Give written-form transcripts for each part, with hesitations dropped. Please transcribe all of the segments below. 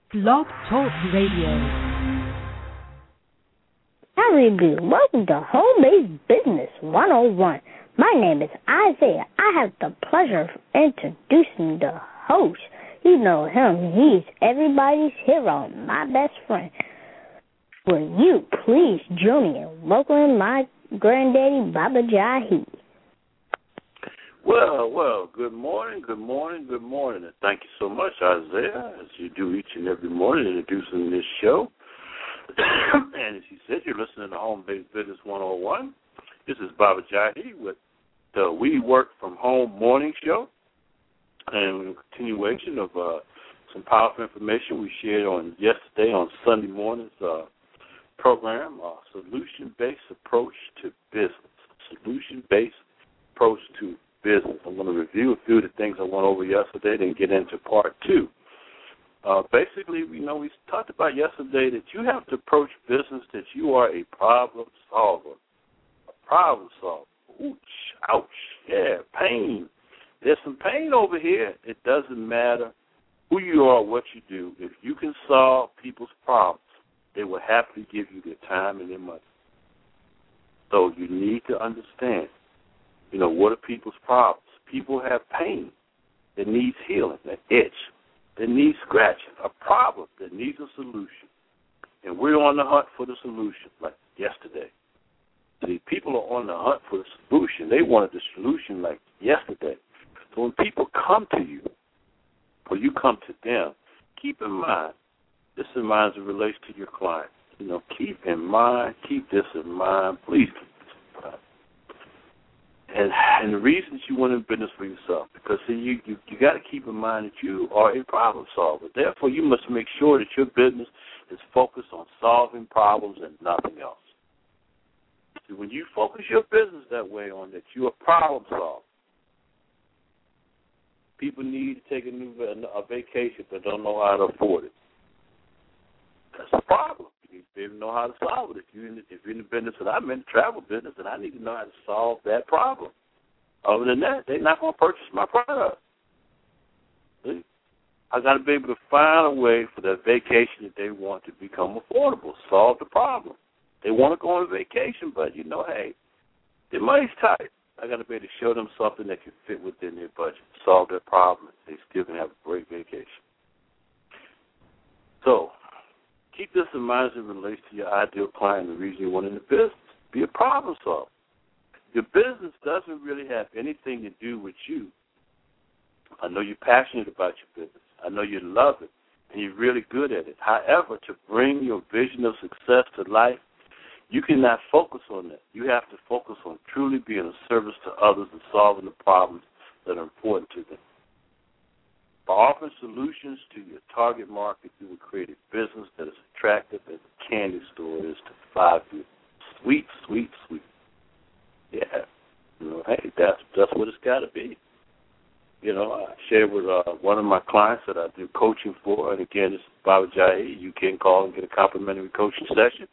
Blog Talk Radio. Howdy do. Welcome to Home-Based Business 101. My name is Isaiah. I have the pleasure of introducing the host. You know him. He's everybody's hero, my best friend. Will you please join me in welcoming my granddaddy, Baba Jahi? Well, good morning, and thank you so much, Isaiah, as you do each and every morning introducing this show. And as you said, you're listening to Home-Based Business 101. This is Baba Jahi with the We Work From Home morning show, and a continuation of some powerful information we shared on yesterday on Sunday morning's program, Solution-Based Approach to Business. Solution-Based Approach to Business. I'm going to review a few of the things I went over yesterday, then get into part two. Basically, we talked about yesterday that you have to approach business that you are a problem solver. A problem solver. Ouch, ouch, yeah, pain. There's some pain over here. It doesn't matter who you are or what you do. If you can solve people's problems, they will happily give you their time and their money. So you need to understand, what are people's problems? People have pain that needs healing, an itch that needs scratching, a problem that needs a solution. And we're on the hunt for the solution, like yesterday. See, people are on the hunt for the solution. They wanted the solution like yesterday. So when people come to you, or you come to them, keep in mind, this in mind as it relates to your client. Keep this in mind, please keep this in mind. And the reasons you want in business for yourself, because see, you got to keep in mind that you are a problem solver. Therefore, you must make sure that your business is focused on solving problems and nothing else. See, when you focus your business that way on that you're a problem solver, people need to take a vacation but don't know how to afford it. That's a problem. You need to be able to know how to solve it. If you're in the business, and I'm in the travel business, and I need to know how to solve that problem. Other than that, they're not going to purchase my product. See? I got to be able to find a way for that vacation that they want to become affordable, solve the problem. They want to go on vacation, but, hey, their money's tight. I got to be able to show them something that can fit within their budget, solve their problem. They still can have a great vacation. So keep this in mind as it relates to your ideal client and the reason you want in the business. Be a problem solver. Your business doesn't really have anything to do with you. I know you're passionate about your business. I know you love it, and you're really good at it. However, to bring your vision of success to life, you cannot focus on that. You have to focus on truly being of service to others and solving the problems that are important to them. By offering solutions to your target market, you will create a business that is attractive as a candy store is to 5 years. Sweet, sweet, sweet. Yeah. Hey, that's what it's got to be. I shared with one of my clients that I do coaching for, and again, this is Baba Jahi. You can call and get a complimentary coaching session,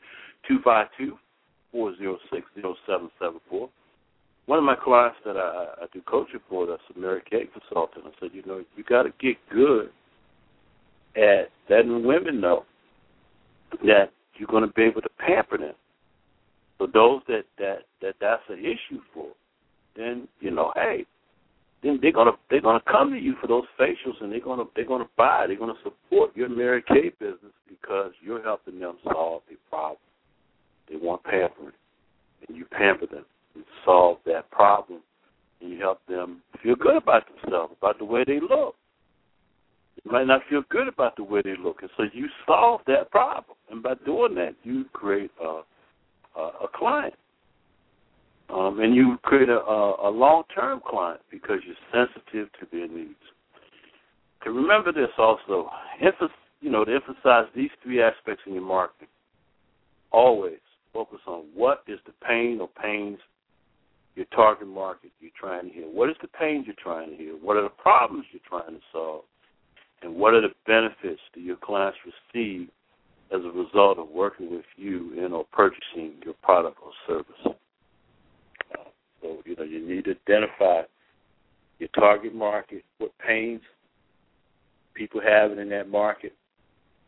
252-406-0774. One of my clients that I do coaching for, that's a Mary Kay consultant, I said, you got to get good at letting women know that you're going to be able to pamper them. So those that's an issue for, then hey, then they're gonna come to you for those facials, and they're gonna buy. They're gonna support your Mary Kay business because you're helping them solve a problem. They want pampering, and you pamper them. You solve that problem, and you help them feel good about themselves, about the way they look. They might not feel good about the way they look, and so you solve that problem. And by doing that, you create a client, and you create a long-term client because you're sensitive to their needs. To remember this also, to emphasize these three aspects in your marketing. Always focus on what is the pain or pains your target market you're trying to heal. What is the pain you're trying to heal? What are the problems you're trying to solve? And what are the benefits that your clients receive as a result of working with you and or purchasing your product or service? So, you need to identify your target market, what pains people have in that market,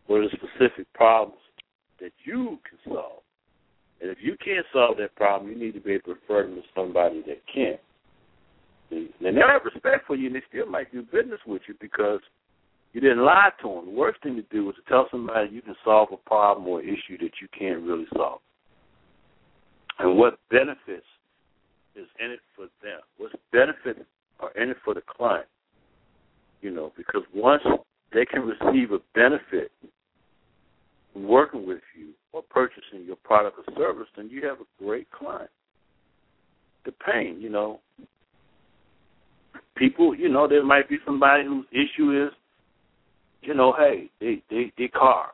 What are the specific problems that you can solve? And if you can't solve that problem, you need to be able to refer them to somebody that can. And they'll have respect for you, and they still might do business with you because you didn't lie to them. The worst thing to do is to tell somebody you can solve a problem or issue that you can't really solve. And what benefits is in it for them? What benefits are in it for the client? Because once they can receive a benefit from working with you or purchasing your product or service, then you have a great client. The pain, people, there might be somebody whose issue is, hey, their car,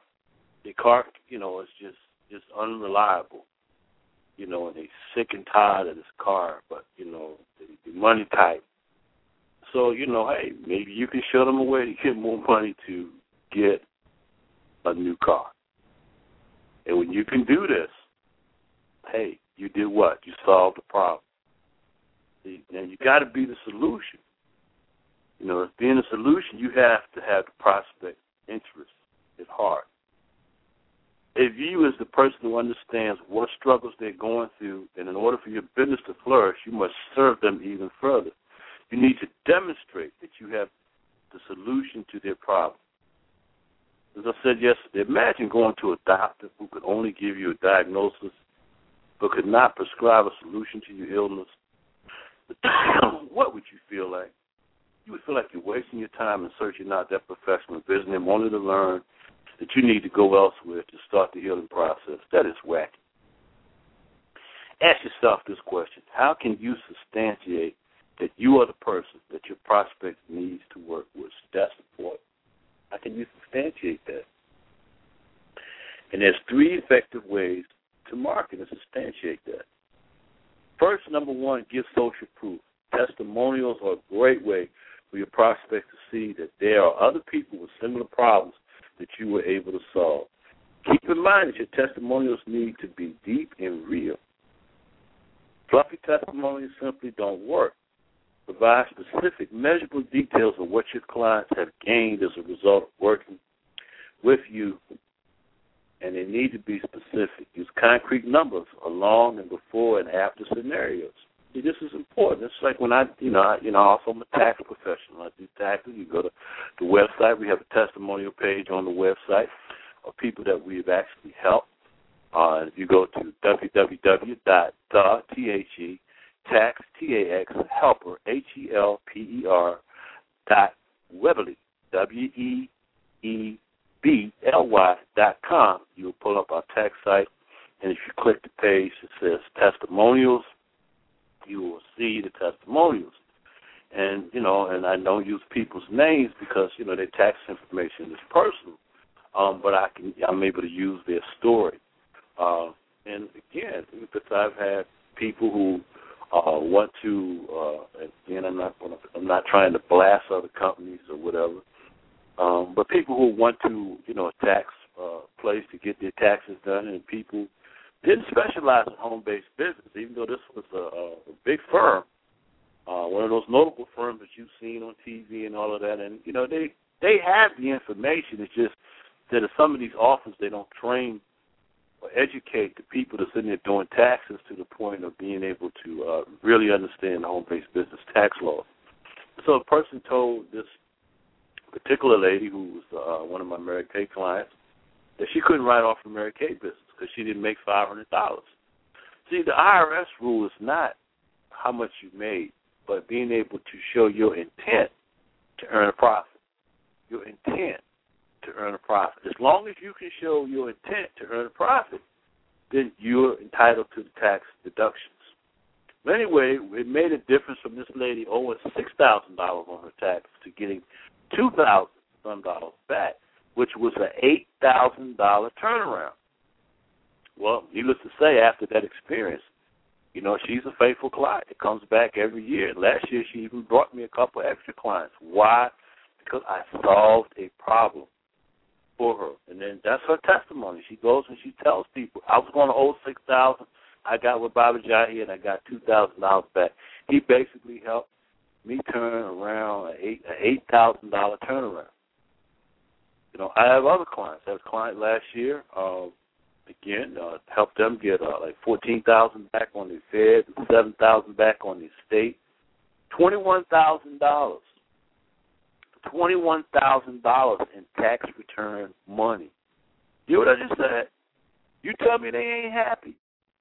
is just unreliable, and they're sick and tired of this car, but, the money tight. So, hey, maybe you can show them a way to get more money to get a new car. And when you can do this, hey, you did what? You solved the problem. Now, you got to be the solution. As being a solution, you have to have the prospect interest at heart. If you, as the person who understands what struggles they're going through, and in order for your business to flourish, you must serve them even further. You need to demonstrate that you have the solution to their problem. As I said yesterday, imagine going to a doctor who could only give you a diagnosis but could not prescribe a solution to your illness. What would you feel like? You would feel like you're wasting your time in searching out that professional visiting them only to learn that you need to go elsewhere to start the healing process. That is wacky. Ask yourself this question. How can you substantiate that you are the person that your prospect needs to work with? That's important. How can you substantiate that? And there's 3 effective ways to market and substantiate that. First, number 1, give social proof. Testimonials are a great way for your prospect to see that there are other people with similar problems that you were able to solve. Keep in mind that your testimonials need to be deep and real. Fluffy testimonials simply don't work. Provide specific, measurable details of what your clients have gained as a result of working with you, and they need to be specific. Use concrete numbers along and before and after scenarios. See, this is important. It's like when also I'm a tax professional. I do taxes. You go to the website. We have a testimonial page on the website of people that we've actually helped. If you go to www.taxhelper, HELPER.Weebly, WEEBLY.com, you'll pull up our tax site, and if you click the page that says testimonials, you will see the testimonials. And, and I don't use people's names because, their tax information is personal, but I'm able to use their story. And again, because I've had people who want to, again, I'm not trying to blast other companies or whatever, but people who want to, a tax place to get their taxes done, and people didn't specialize in home-based business, even though this was a big firm, one of those notable firms that you've seen on TV and all of that. And, they have the information. It's just that at some of these offices, they don't train or educate the people that's in there doing taxes to the point of being able to really understand the home-based business tax laws. So a person told this particular lady who was one of my Mary Kay clients that she couldn't write off her Mary Kay business because she didn't make $500. See, the IRS rule is not how much you made, but being able to show your intent to earn a profit. Your intent to earn a profit. As long as you can show your intent to earn a profit, then you're entitled to the tax deductions. But anyway, it made a difference from this lady owing $6,000 on her tax to getting $2,000 back, which was an $8,000 turnaround. Well, needless to say, after that experience, she's a faithful client. It comes back every year. Last year, she even brought me a couple extra clients. Why? Because I solved a problem for her. And then that's her testimony. She goes and she tells people, I was going to owe $6,000. I got with Baba Jahi and I got $2,000 back. He basically helped me turn around an $8,000 turnaround. I have other clients. I had a client last year, helped them get like $14,000 back on their Fed, $7,000 back on their state, $21,000. $21,000 in tax return money. You know what I just said? You tell me they ain't happy.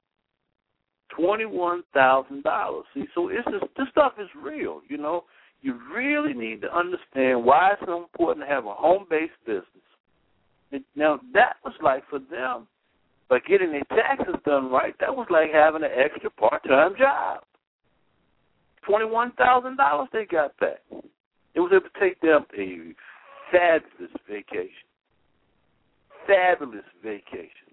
$21,000. See, so this stuff is real, You really need to understand why it's so important to have a home-based business. Now, that was like for them, by getting their taxes done right, that was like having an extra part-time job. $21,000 they got back. It was able to take them a fabulous vacation. Fabulous vacation.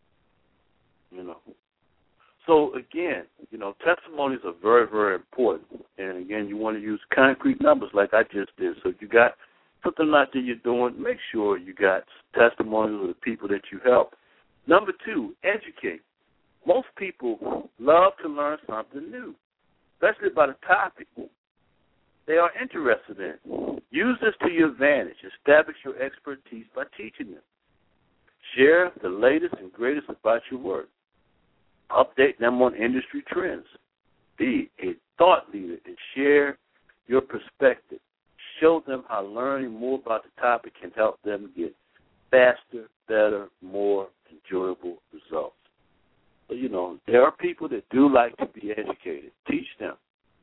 So, again, testimonies are very, very important. And, again, you want to use concrete numbers like I just did. So if you got something out there you're doing, make sure you got testimonies of the people that you help. Number 2, educate. Most people love to learn something new, especially about a topic they are interested in. Use this to your advantage. Establish your expertise by teaching them. Share the latest and greatest about your work. Update them on industry trends. Be a thought leader and share your perspective. Show them how learning more about the topic can help them get faster, better, more enjoyable results. So, there are people that do like to be educated. Teach them.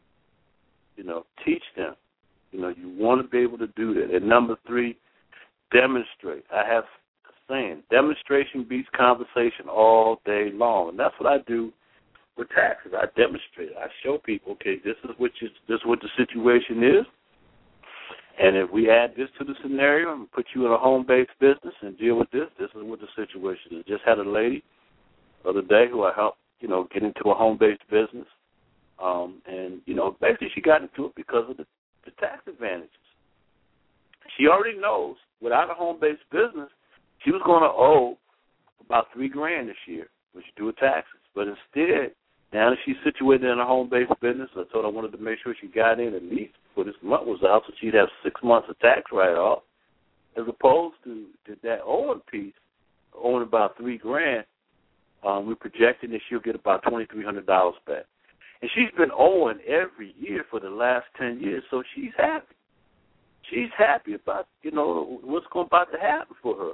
Teach them. You want to be able to do that. And number 3, demonstrate. I have a saying, demonstration beats conversation all day long. And that's what I do with taxes. I demonstrate. I show people, okay, this is what the situation is. And if we add this to the scenario and put you in a home-based business and deal with this, this is what the situation is. Just had a lady the other day who I helped, get into a home-based business. And basically she got into it because of the tax advantages. She already knows without a home-based business, she was going to owe about $3,000 this year when she do her taxes. But instead, now that she's situated in a home-based business, I told her I wanted to make sure she got in at least before this month was out, so she'd have 6 months of tax write-off, as opposed to that owing piece, owing about $3,000. We're projecting that she'll get about $2,300 back. And she's been owing every year for the last 10 years, so she's happy. She's happy about, what's about to happen for her.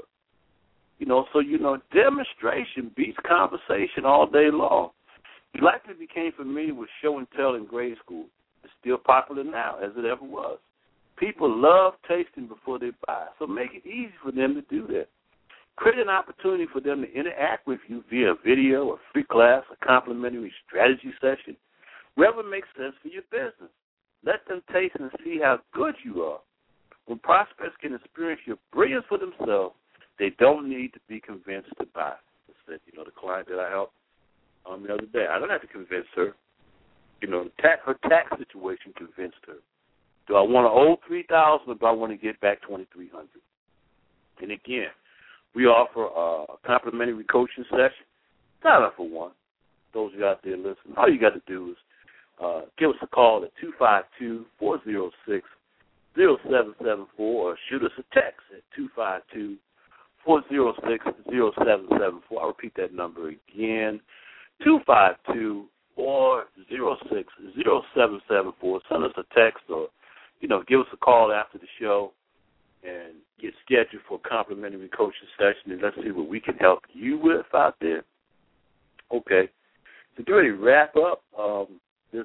Demonstration beats conversation all day long. You likely became familiar with show and tell in grade school. It's still popular now, as it ever was. People love tasting before they buy, so make it easy for them to do that. Create an opportunity for them to interact with you via video, a free class, a complimentary strategy session, wherever makes sense for your business. Let them taste and see how good you are. When prospects can experience your brilliance for themselves, they don't need to be convinced to buy. I said, the client that I helped the other day, I don't have to convince her. Her tax situation convinced her. Do I want to owe $3,000 or do I want to get back $2,300? And again, we offer a complimentary coaching session. Sign up for one. Those of you out there listening, all you got to do is give us a call at 252-406-0774 or shoot us a text at 252-406-0774. I'll repeat that number again, 252-406-0774. Send us a text or, give us a call after the show and get scheduled for a complimentary coaching session, and let's see what we can help you with out there. Okay. To get ready to wrap up this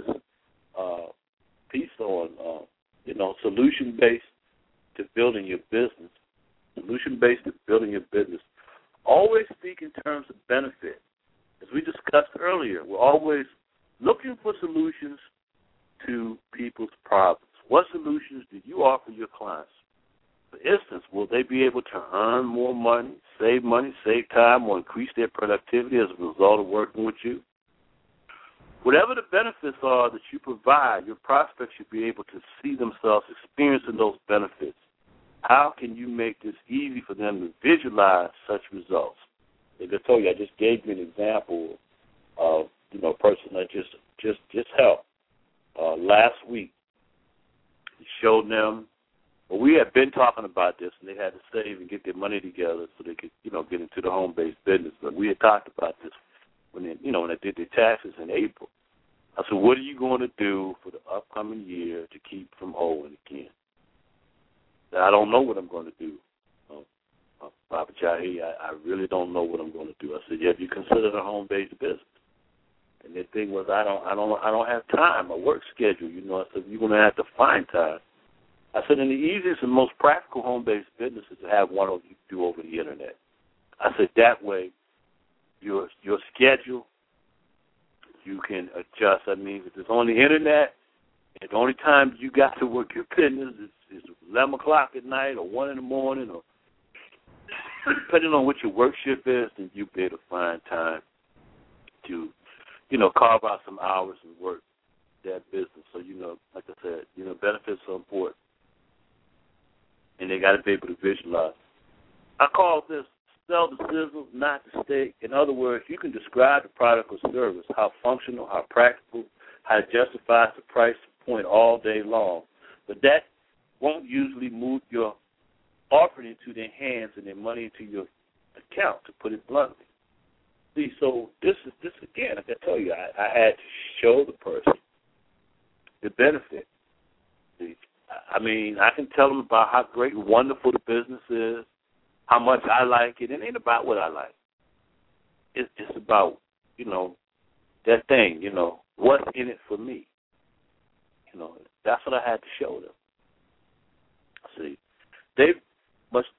piece on, solution-based to building your business, solution-based to building your business, always speak in terms of benefit. As we discussed earlier, we're always looking for solutions to people's problems. What solutions do you offer your clients? For instance, will they be able to earn more money, save time, or increase their productivity as a result of working with you? Whatever the benefits are that you provide, your prospects should be able to see themselves experiencing those benefits. How can you make this easy for them to visualize such results? Like I told you, I just gave you an example of a person that just helped last week. He showed them But we had been talking about this, and they had to save and get their money together so they could, get into the home-based business. But we had talked about this when they did their taxes in April. I said, what are you going to do for the upcoming year to keep from owing again? I don't know what I'm going to do, Baba Jahi. I really don't know what I'm going to do. I said, have you considered a home-based business? And the thing was, I don't have time. My work schedule. I said, you're going to have to find time. I said, and the easiest and most practical home-based business is to have one of you do over the internet. I said, that way, your schedule, you can adjust. I mean, if it's on the internet, and the only time you got to work your business is 11 o'clock at night or 1 in the morning, or depending on what your work shift is, then you'll be able to find time to, carve out some hours and work that business. So, like I said, benefits are important. And they got to be able to visualize. I call this sell the sizzle, not the steak. In other words, you can describe the product or service, how functional, how practical, how it justifies the price point all day long. But that won't usually move your offering into their hands and their money into your account, to put it bluntly. See, so this again, like I tell you, I had to show the person the benefit. See, I mean, I can tell them about how great and wonderful the business is, how much I like it. It ain't about what I like. It's about, that thing, what's in it for me. That's what I had to show them. See, they must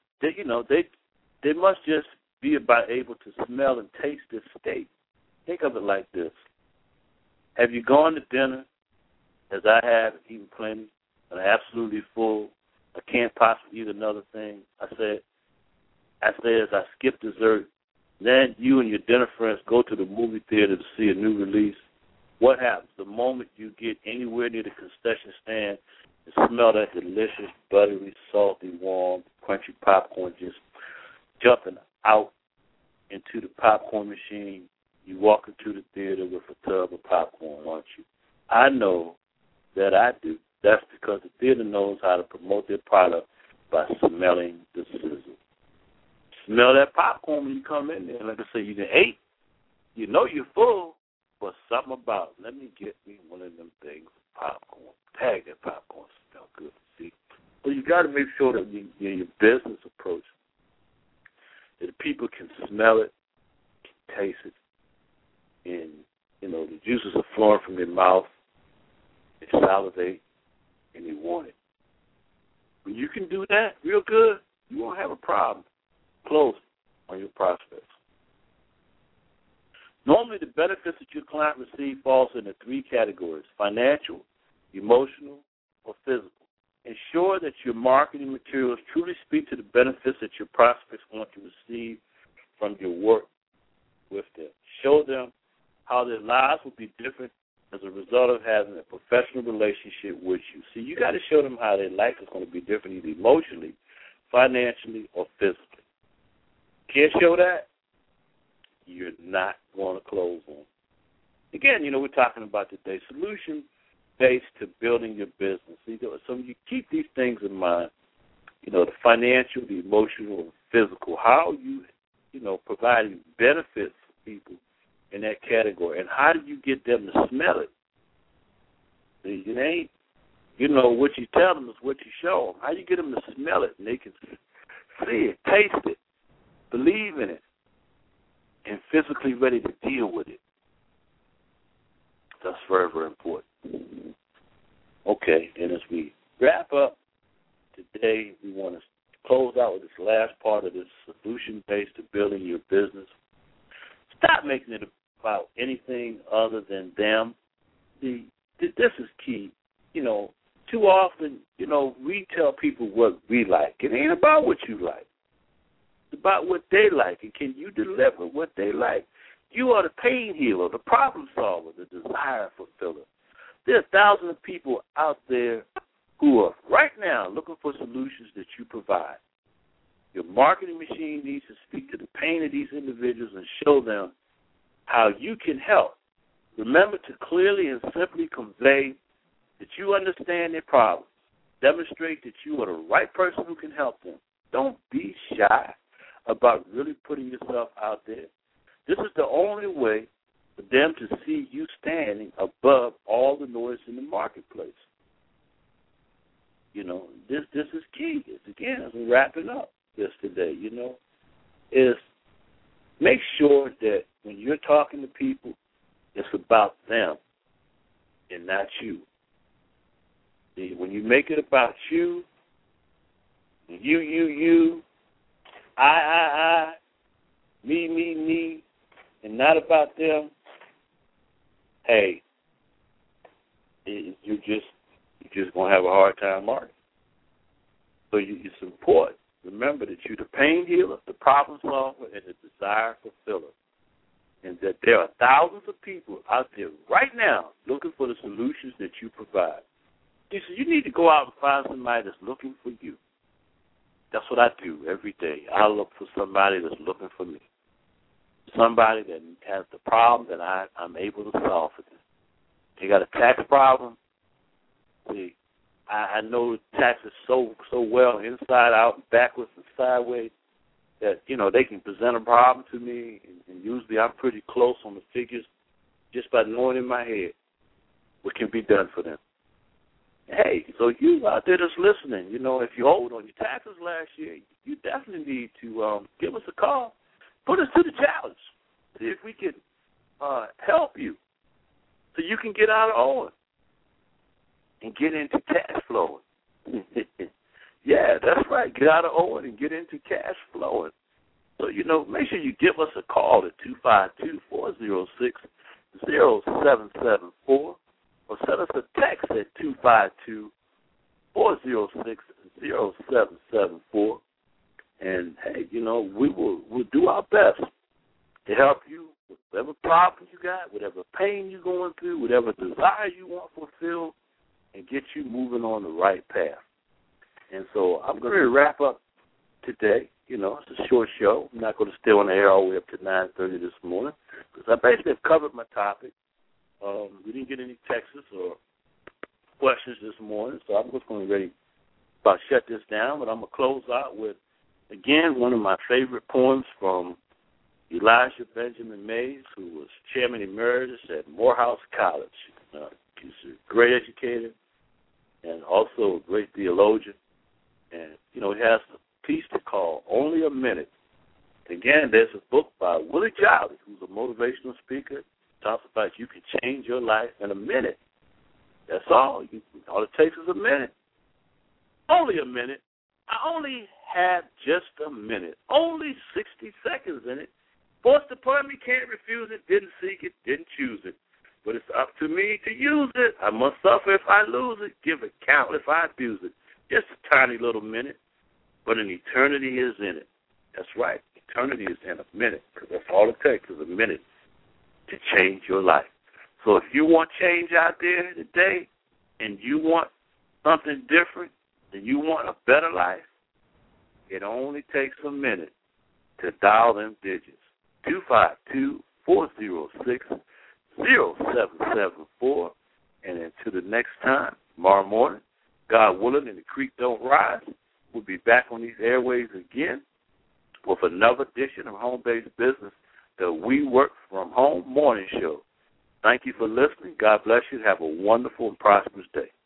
just be about able to smell and taste this steak. Think of it like this. Have you gone to dinner, as I have, eaten plenty, and absolutely full? I can't possibly eat another thing. I said, as I skip dessert, then you and your dinner friends go to the movie theater to see a new release. What happens? The moment you get anywhere near the concession stand, you smell that delicious, buttery, salty, warm, crunchy popcorn just jumping out into the popcorn machine. You walk into the theater with a tub of popcorn, aren't you? I know that I do. That's because the theater knows how to promote their product by smelling the sizzle. Smell that popcorn when you come in there. Like I say, you can eat. You know you're full, but something about it. Let me get me one of them things, popcorn. Tag that popcorn. Smell good. See? So you got to make sure that your business approach, that the people can smell it, can taste it, and, the juices are flowing from their mouth, they salivate, and they want it. When you can do that real good, you won't have a problem closing on your prospects. Normally, the benefits that your client receives falls into 3 categories: financial, emotional, or physical. Ensure that your marketing materials truly speak to the benefits that your prospects want to receive from your work with them. Show them how their lives will be different as a result of having a professional relationship with you. See, you got to show them how their life is going to be different, either emotionally, financially, or physically. Can't show that, you're not going to close on. Again, we're talking about today solution-based to building your business. So you keep these things in mind, the financial, the emotional, and physical, how you, providing benefits for people in that category, and how do you get them to smell it? See, it ain't, what you tell them is what you show them. How you get them to smell it, and they can see it, taste it, believe in it, and physically ready to deal with it. That's very, very important. Okay, and as we wrap up today, we want to close out with this last part of this solution-based to building your business. Stop making it about anything other than them. This is key. Too often, we tell people what we like. It ain't about what you like. It's about what they like, and can you deliver what they like? You are the pain healer, the problem solver, the desire fulfiller. There are thousands of people out there who are right now looking for solutions that you provide. Your marketing machine needs to speak to the pain of these individuals and show them how you can help. Remember to clearly and simply convey that you understand their problems Demonstrate that you are the right person who can help them. Don't be shy about really putting yourself out there. This is the only way for them to see you standing above all the noise in the marketplace. You know, this is key. Again, as we're wrapping up this today, you know, is make sure that when you're talking to people, it's about them and not you. See, when you make it about you, you, I, me, and not about them, hey, you're just going to have a hard time marketing. So it's important. Remember that you're the pain healer, the problem solver, and the desire fulfiller. And that there are thousands of people out there right now looking for the solutions that you provide. You need to go out and find somebody that's looking for you. That's what I do every day. I look for somebody that's looking for me. Somebody that has the problem that I'm able to solve for them. They got a tax problem. See, I know taxes so well, inside out, backwards and sideways, that, you know, they can present a problem to me, and usually I'm pretty close on the figures just by knowing in my head what can be done for them. Hey, so you out there that's listening, you know, if you owed on your taxes last year, you definitely need to give us a call. Put us to the challenge. See if we can help you so you can get out of owing and get into cash flowing. Yeah, that's right. Get out of owing and get into cash flowing. So, you know, make sure you give us a call at 252-406-0774 or send us a text at 252-406-0774. And, hey, you know, we'll do our best to help you with whatever problem you got, whatever pain you're going through, whatever desire you want fulfilled, and get you moving on the right path. And so I'm going to wrap up today. You know, it's a short show. I'm not going to stay on the air all the way up to 9:30 this morning because I basically have covered my topic. We didn't get any texts or questions this morning, so I'm just going to about shut this down. But I'm going to close out with, again, one of my favorite poems from Elijah Benjamin Mays, who was chairman emeritus at Morehouse College. He's a great educator and also a great theologian. And, you know, he has a piece to call Only a Minute. Again, there's a book by Willie Jolly, who's a motivational speaker. Talks about you can change your life in a minute. That's all. All it takes is a minute. Only a minute. I only have just a minute. Only 60 seconds in it. Forced upon me, can't refuse it. Didn't seek it, didn't choose it. But it's up to me to use it. I must suffer if I lose it. Give account if I abuse it. Just a tiny little minute, but an eternity is in it. That's right. Eternity is in a minute, because that's all it takes is a minute to change your life. So if you want change out there today and you want something different and you want a better life, it only takes a minute to dial them digits. 252-406-0774. And until the next time, tomorrow morning, God willing, and the creek don't rise, we'll be back on these airways again with another edition of Home-Based Business, the We Work From Home morning show. Thank you for listening. God bless you. Have a wonderful and prosperous day.